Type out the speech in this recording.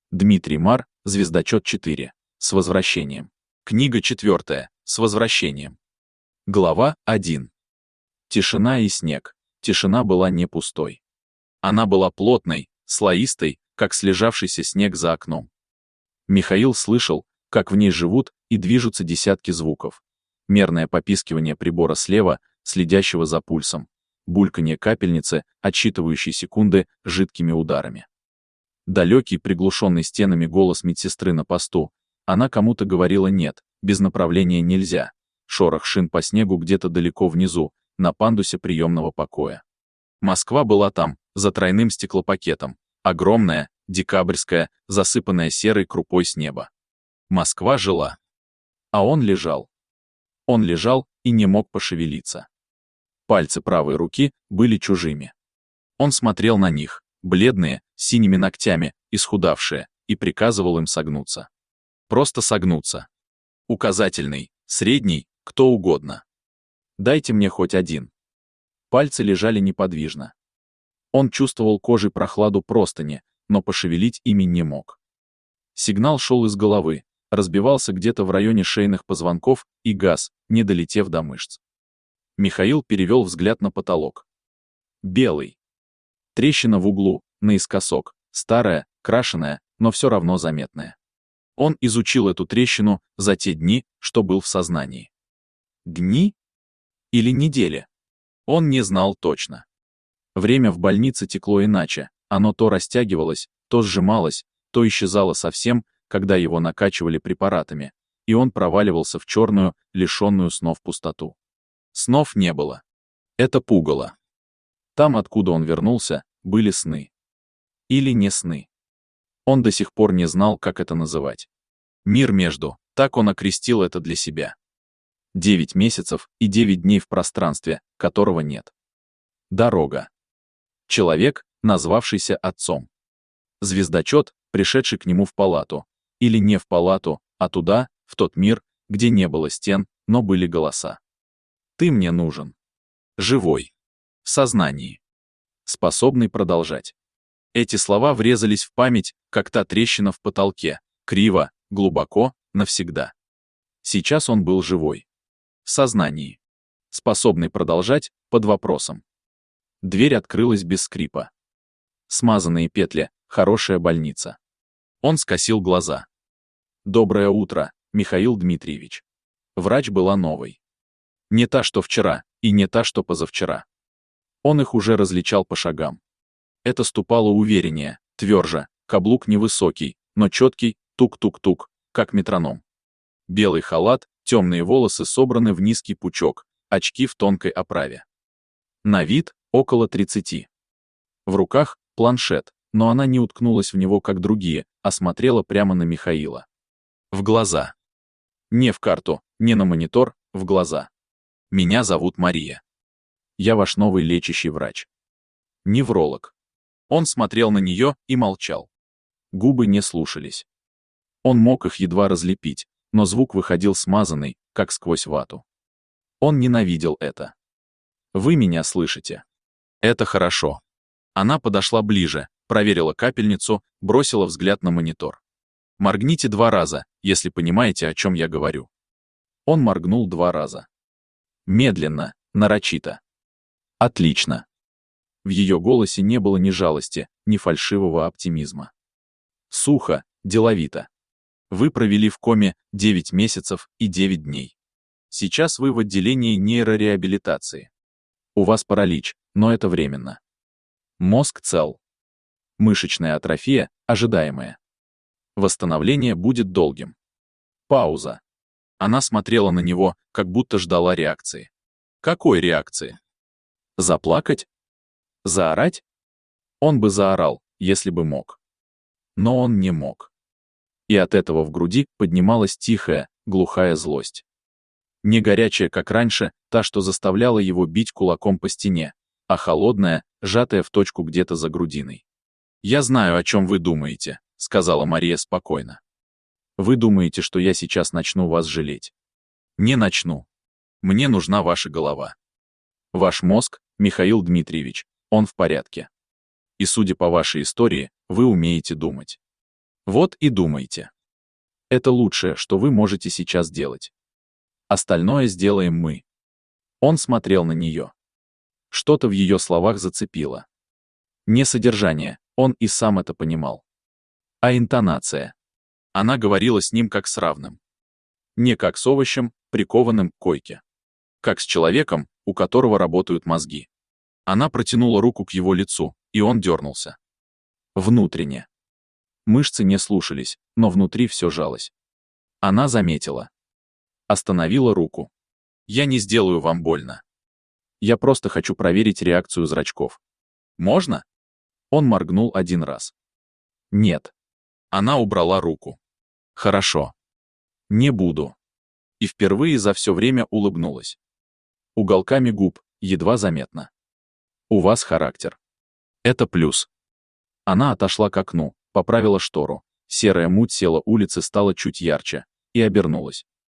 Дмитрий Мар, «Звездочет 4. С возвращением». Книга 4. С возвращением. Глава 1. Тишина и снег. Тишина была не пустой. Она была плотной, слоистой, как слежавшийся снег за окном. Михаил слышал, как в ней живут и движутся десятки звуков. Мерное попискивание прибора слева, следящего за пульсом. Бульканье капельницы, отсчитывающей секунды жидкими ударами. Далекий, приглушенный стенами голос медсестры на посту. Она кому-то говорила «нет, без направления нельзя». Шорох шин по снегу где-то далеко внизу, на пандусе приемного покоя. Москва была там, за тройным стеклопакетом. Огромная, декабрьская, засыпанная серой крупой с неба. Москва жила. А он лежал. Он лежал и не мог пошевелиться. Пальцы правой руки были чужими. Он смотрел на них, бледные, с синими ногтями, исхудавшие, и приказывал им согнуться. Просто согнуться. Указательный, средний, кто угодно. Дайте мне хоть один. Пальцы лежали неподвижно. Он чувствовал кожей прохладу простыни, но пошевелить ими не мог. Сигнал шел из головы, разбивался где-то в районе шейных позвонков и гас, не долетев до мышц. Михаил перевел взгляд на потолок. Белый. Трещина в углу, наискосок, старая, крашеная, но все равно заметная. Он изучил эту трещину за те дни, что был в сознании. Дни? Или недели? Он не знал точно. Время в больнице текло иначе, оно то растягивалось, то сжималось, то исчезало совсем, когда его накачивали препаратами, и он проваливался в черную, лишенную снов пустоту. Снов не было. Это пугало. Там, откуда он вернулся, были сны. Или не сны. Он до сих пор не знал, как это называть. Мир между, так он окрестил это для себя. 9 месяцев и 9 дней в пространстве, которого нет. Дорога. Человек, назвавшийся отцом. Звездочет, пришедший к нему в палату. Или не в палату, а туда, в тот мир, где не было стен, но были голоса. Ты мне нужен. Живой. В сознании. Способный продолжать. Эти слова врезались в память, как та трещина в потолке, криво, глубоко, навсегда. Сейчас он был живой. В сознании. Способный продолжать, под вопросом. Дверь открылась без скрипа. Смазанные петли, хорошая больница. Он скосил глаза. Доброе утро, Михаил Дмитриевич. Врач была новой. Не та, что вчера, и не та, что позавчера. Он их уже различал по шагам. Это ступало увереннее, тверже, каблук невысокий, но четкий, тук-тук-тук, как метроном. Белый халат, темные волосы собраны в низкий пучок, очки в тонкой оправе. На вид около 30. В руках планшет, но она не уткнулась в него, как другие, а смотрела прямо на Михаила. В глаза. Не в карту, не на монитор, в глаза. Меня зовут Мария. Я ваш новый лечащий врач. Невролог. Он смотрел на нее и молчал. Губы не слушались. Он мог их едва разлепить, но звук выходил смазанный, как сквозь вату. Он ненавидел это. Вы меня слышите? Это хорошо. Она подошла ближе, проверила капельницу, бросила взгляд на монитор. Моргните 2 раза, если понимаете, о чем я говорю. Он моргнул 2 раза. Медленно, нарочито. Отлично. В ее голосе не было ни жалости, ни фальшивого оптимизма. Сухо, деловито. Вы провели в коме 9 месяцев и 9 дней. Сейчас вы в отделении нейрореабилитации. У вас паралич, но это временно. Мозг цел. Мышечная атрофия, ожидаемая. Восстановление будет долгим. Пауза. Она смотрела на него, как будто ждала реакции. Какой реакции? Заплакать? Заорать? Он бы заорал, если бы мог. Но он не мог. И от этого в груди поднималась тихая, глухая злость. Не горячая, как раньше, та, что заставляла его бить кулаком по стене, а холодная, сжатая в точку где-то за грудиной. «Я знаю, о чем вы думаете», — сказала Мария спокойно. «Вы думаете, что я сейчас начну вас жалеть? Не начну. Мне нужна ваша голова. Ваш мозг, Михаил Дмитриевич, он в порядке. И судя по вашей истории, вы умеете думать. Вот и думайте. Это лучшее, что вы можете сейчас делать. Остальное сделаем мы. Он смотрел на нее. Что-то в ее словах зацепило. Не содержание, он и сам это понимал. А интонация. Она говорила с ним как с равным. Не как с овощем, прикованным к койке. Как с человеком, у которого работают мозги. Она протянула руку к его лицу, и он дернулся. Внутренне. Мышцы не слушались, но внутри все жалось. Она заметила. Остановила руку. «Я не сделаю вам больно. Я просто хочу проверить реакцию зрачков. Можно?» Он моргнул один раз. «Нет». Она убрала руку. «Хорошо. Не буду». И впервые за все время улыбнулась. Уголками губ, едва заметно. «У вас характер. Это плюс». Она отошла к окну, поправила штору. Серая муть села улицы стала чуть ярче. И обернулась.